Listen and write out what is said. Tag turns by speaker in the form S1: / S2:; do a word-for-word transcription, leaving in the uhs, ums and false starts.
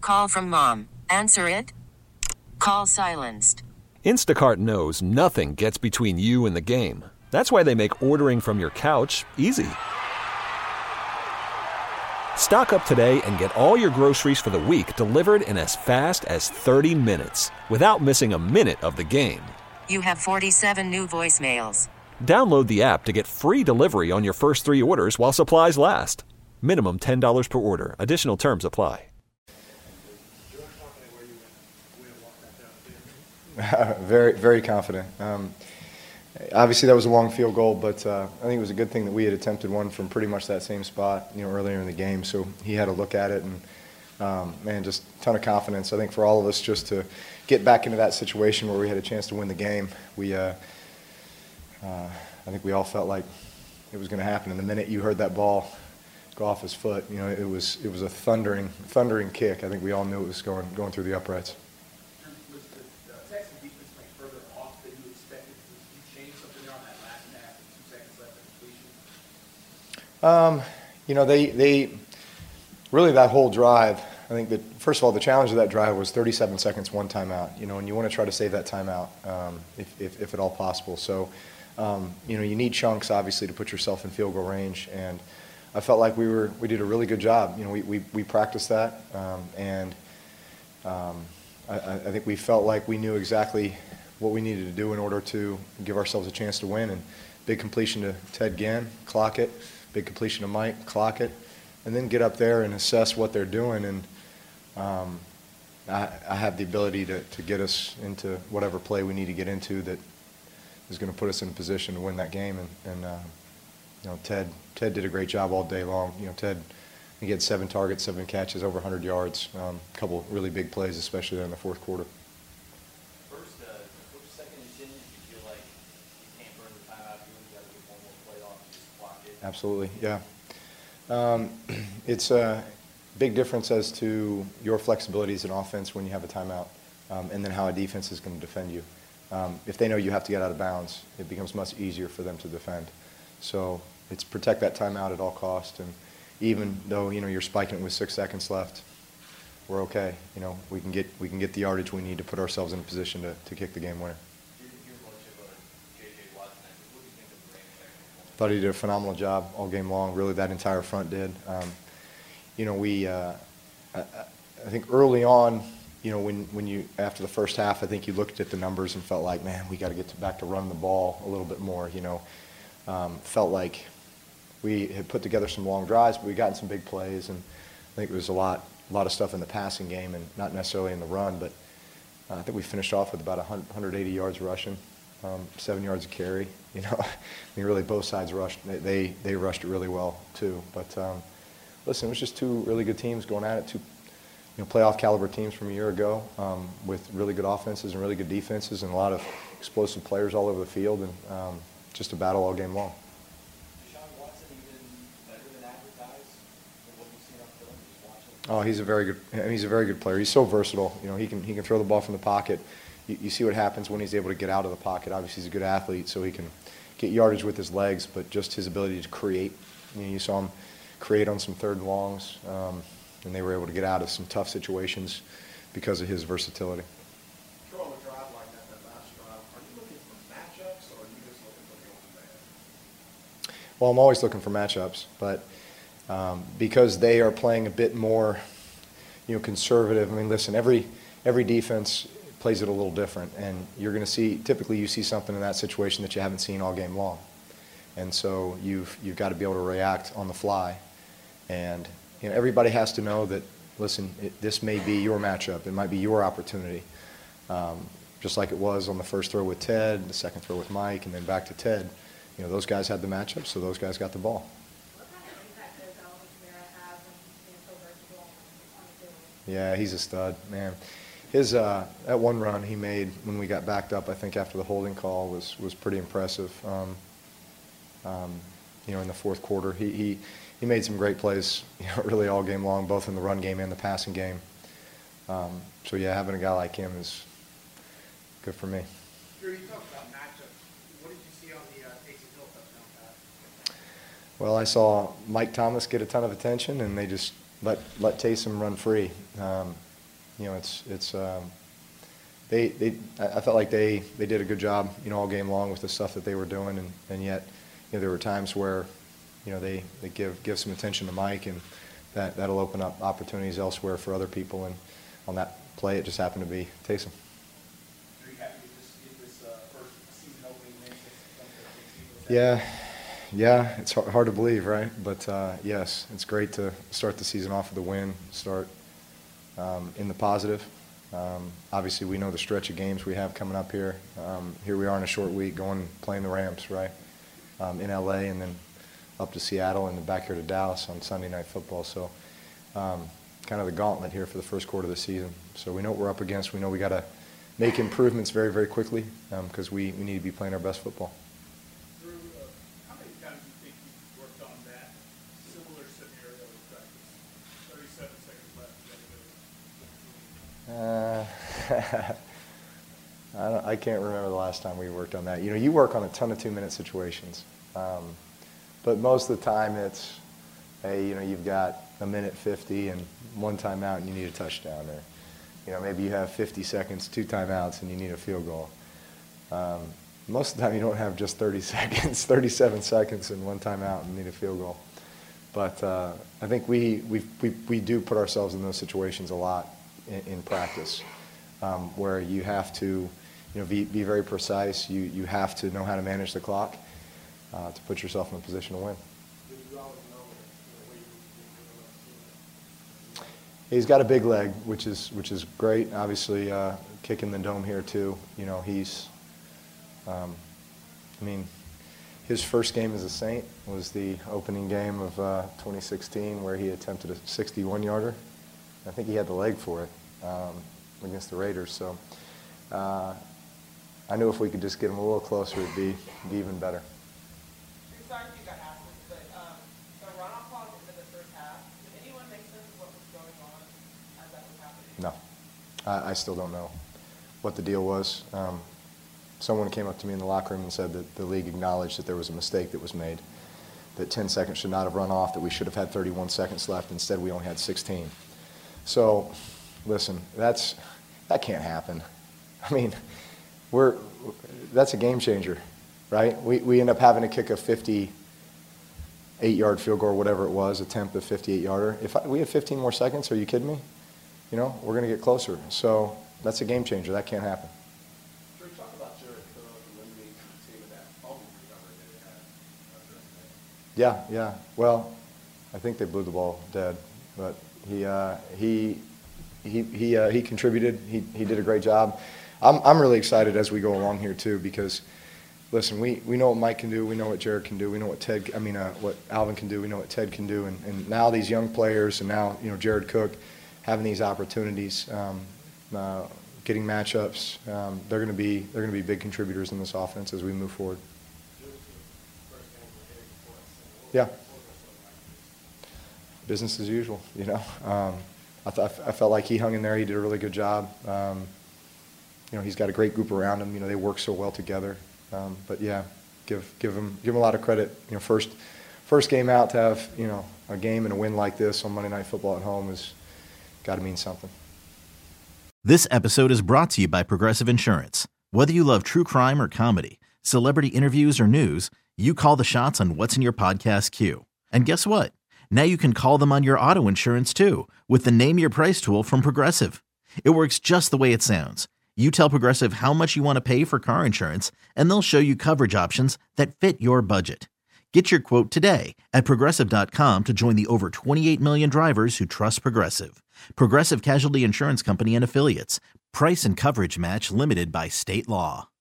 S1: Call from mom. Answer it. Call silenced.
S2: Instacart knows nothing gets between you and the game. That's why they make ordering from your couch easy. Stock up today and get all your groceries for the week delivered in as fast as thirty minutes without missing a minute of the game.
S1: You have forty-seven new voicemails.
S2: Download the app to get free delivery on your first three orders while supplies last. Minimum ten dollars per order. Additional terms apply.
S3: very, very confident. Um, obviously, that was a long field goal, but uh, I think it was a good thing that we had attempted one from pretty much that same spot, you know, earlier in the game. So he had a look at it, and um, man, just a ton of confidence. I think for all of us, just to get back into that situation where we had a chance to win the game, we, uh, uh, I think we all felt like it was going to happen. And the minute you heard that ball go off his foot, you know, it was it was a thundering, thundering kick. I think we all knew it was going going through the uprights. Um, you know, they, they really that whole drive, I think that, first of all, the challenge of that drive was thirty-seven seconds, one timeout, you know, and you want to try to save that timeout um, if, if, if at all possible. So, um, you know, you need chunks, obviously, to put yourself in field goal range, and I felt like we were we did a really good job. You know, we, we, we practiced that, um, and um, I, I think we felt like we knew exactly what we needed to do in order to give ourselves a chance to win. And big completion to Ted Ginn, clock it. Big completion to Mike, clock it, and then get up there and assess what they're doing. And um, I, I have the ability to, to get us into whatever play we need to get into that is going to put us in a position to win that game. And, and uh, you know, Ted Ted did a great job all day long. You know, Ted, he had seven targets, seven catches, over one hundred yards. Um, a couple really big plays, especially there in the fourth quarter.
S4: First, uh, first, second, and ten, you feel like you can't burn the timeout. You got to get one more play off and just clock it.
S3: Absolutely, yeah. Um, it's a big difference as to your flexibility as an offense when you have a timeout, um, and then how a defense is going to defend you. Um, if they know you have to get out of bounds, it becomes much easier for them to defend. So it's protect that timeout at all costs, and even though you know you're spiking it with six seconds left, we're okay. You know we can get we can get the yardage we need to put ourselves in a position to, to kick the game winner. Thought he did a phenomenal job all game long. Really, that entire front did. Um, you know, we. Uh, I, I think early on, you know, when when you after the first half, I think you looked at the numbers and felt like, man, we got to get to back to running the ball a little bit more. You know, um, felt like we had put together some long drives, but we got in some big plays, and I think there was a lot a lot of stuff in the passing game and not necessarily in the run. But uh, I think we finished off with about one hundred eighty yards rushing. Um, seven yards of carry, you know. I mean, really both sides rushed. They, they they rushed it really well too. But um, listen, it was just two really good teams going at it. Two, you know, playoff caliber teams from a year ago, um, with really good offenses and really good defenses and a lot of explosive players all over the field, and um, just a battle all game long.
S4: Deshaun Watson even better than advertised than what you've seen on film? Just watching.
S3: Oh, he's a very good. I mean, he's a very good player. He's so versatile. You know, he can he can throw the ball from the pocket. You, you see what happens when he's able to get out of the pocket. Obviously, he's a good athlete, so he can get yardage with his legs, but just his ability to create. You know, you saw him create on some third and longs, um, and they were able to get out of some tough situations because of his versatility.
S5: Throw a drive like that, that last drive, are you looking for matchups, or are you just looking for the open man?
S3: Well, I'm always looking for matchups, but um, because they are playing a bit more, you know, conservative. I mean, listen, every every defense plays it a little different, and you're going to see, typically you see something in that situation that you haven't seen all game long, and so you've you've got to be able to react on the fly, and you know everybody has to know that, listen, it, this may be your matchup, it might be your opportunity, um, just like it was on the first throw with Ted, the second throw with Mike, and then back to Ted. You know, those guys had the matchup, so those guys got the ball.
S6: What kind of impact does Alvin Kamara have when he's so versatile on the field?
S3: Yeah, he's a stud, man. His uh, that one run he made when we got backed up, I think after the holding call, was was pretty impressive. Um, um, you know, in the fourth quarter, he he he made some great plays, you know, really all game long, both in the run game and the passing game. Um, so yeah, having a guy like him is good for me.
S5: Drew, you talked about matchups. What did you see on the uh, Taysom Hill touchdown pass?
S3: Well, I saw Mike Thomas get a ton of attention, and they just let let Taysom run free. Um, you know, it's it's um, they they I felt like they they did a good job, you know, all game long with the stuff that they were doing, and, and yet, you know, there were times where, you know, they, they give give some attention to Mike, and that that'll open up opportunities elsewhere for other people, and on that play, it just happened to be Taysom.
S5: Are you happy to just get this uh, first season opening win since
S3: Yeah, yeah, it's hard, hard to believe, right? But uh, yes, it's great to start the season off with a win, start um, in the positive. Um, obviously, we know the stretch of games we have coming up here. Um, here we are in a short week, going playing the Rams, right, um, in L A, and then up to Seattle, and then back here to Dallas on Sunday Night Football. So, um, kind of the gauntlet here for the first quarter of the season. So we know what we're up against. We know we got to make improvements very, very quickly because um, we, we need to be playing our best football.
S5: Drew, uh, how many times do you think you worked on that similar scenario in practice? thirty-seven seconds left.
S3: Uh, I, don't, I can't remember the last time we worked on that. You know, you work on a ton of two-minute situations, um, but most of the time it's, hey, you know, you've got a minute fifty and one timeout and you need a touchdown, or, you know, maybe you have fifty seconds, two timeouts, and you need a field goal. Um, most of the time you don't have just thirty seconds, thirty-seven seconds and one timeout and need a field goal. But uh, I think we, we, we, we do put ourselves in those situations a lot in, in practice, um, where you have to, you know, be, be very precise. You, you have to know how to manage the clock uh, to put yourself in a position to win. He's got a big leg, which is which is great. Obviously, uh, kicking the dome here too. You know, he's. Um, I mean, his first game as a Saint was the opening game of uh, twenty sixteen, where he attempted a sixty-one yarder. I think he had the leg for it um, against the Raiders. So, uh, I knew if we could just get him a little closer, it'd be, it'd be even better.
S7: Sorry if you got asked this, but um, the runoff clock into the first half, did anyone make sense of what was going on as that was happening?
S3: No, I, I still don't know what the deal was. Um, someone came up to me in the locker room and said that the league acknowledged that there was a mistake that was made, that ten seconds should not have run off, that we should have had thirty-one seconds left. Instead, we only had sixteen. So, listen, that's that can't happen. I mean, we're that's a game changer. Right? We we end up having to kick a fifty-eight yard field goal or whatever it was, attempt a fifty-eight yarder. If I, we had fifteen more seconds, are you kidding me? You know, we're going to get closer. So that's a game changer. That can't happen.
S5: Drew, talk about Jared Cook eliminating the team of that fumble recovery that they had.
S3: Yeah, yeah. Well, I think they blew the ball dead, but he uh, he he he uh, he contributed. He he did a great job. I'm I'm really excited as we go along here too, because. Listen, we, we know what Mike can do. We know what Jared can do. We know what Ted, I mean, uh, what Alvin can do. We know what Ted can do. And, and now these young players, and now you know Jared Cook, having these opportunities, um, uh, getting matchups, um, they're going to be they're going to be big contributors in this offense as we move forward. Yeah. Business as usual, you know. Um, I, th- I felt like he hung in there. He did a really good job. Um, you know, he's got a great group around him. You know, they work so well together. Um, but yeah, give give him give him a lot of credit. You know, first first game out to have you know a game and a win like this on Monday Night Football at home has got to mean something.
S8: This episode is brought to you by Progressive Insurance. Whether you love true crime or comedy, celebrity interviews or news, you call the shots on what's in your podcast queue. And guess what? Now you can call them on your auto insurance too with the Name Your Price tool from Progressive. It works just the way it sounds. You tell Progressive how much you want to pay for car insurance, and they'll show you coverage options that fit your budget. Get your quote today at Progressive dot com to join the over twenty-eight million drivers who trust Progressive. Progressive Casualty Insurance Company and Affiliates. Price and coverage match limited by state law.